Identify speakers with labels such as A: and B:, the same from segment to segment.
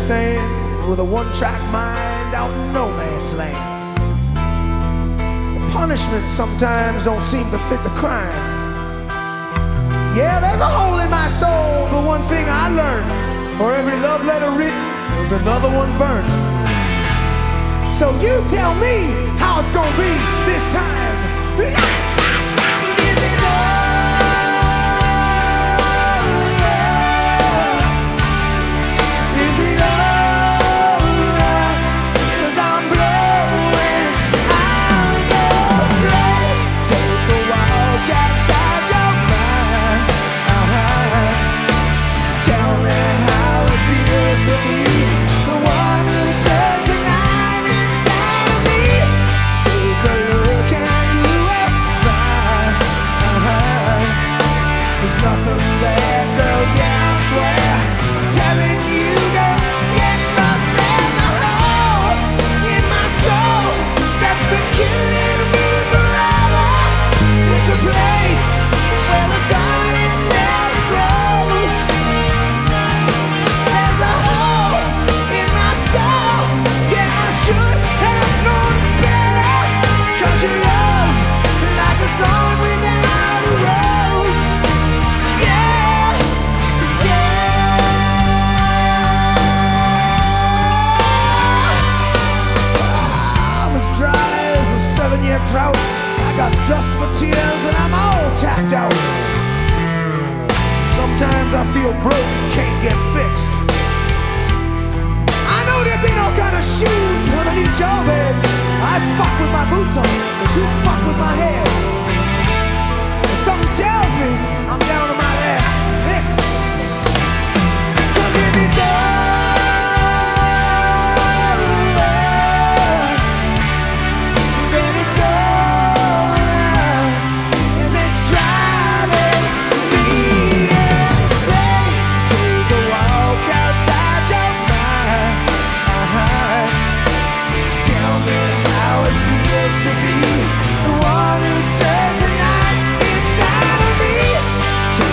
A: stand with a one-track mind out in no man's land. The punishment sometimes don't seem to fit the crime. Yeah, there's a hole in my soul, but one thing I learned: for every love letter written, there's another one burnt. So you tell me how it's gonna be this time. Is it drought? I got dust for tears and I'm all tapped out. Sometimes I feel broke, can't get fixed. I know there'd be no kind of shoes underneath your bed. I fuck with my boots on, but you fuck with my head. And something tells me I'm down to my last licks. 'Cause if it's to be the one who turns the night inside of me.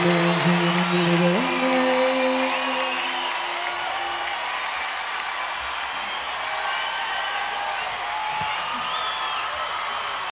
A: Millions in the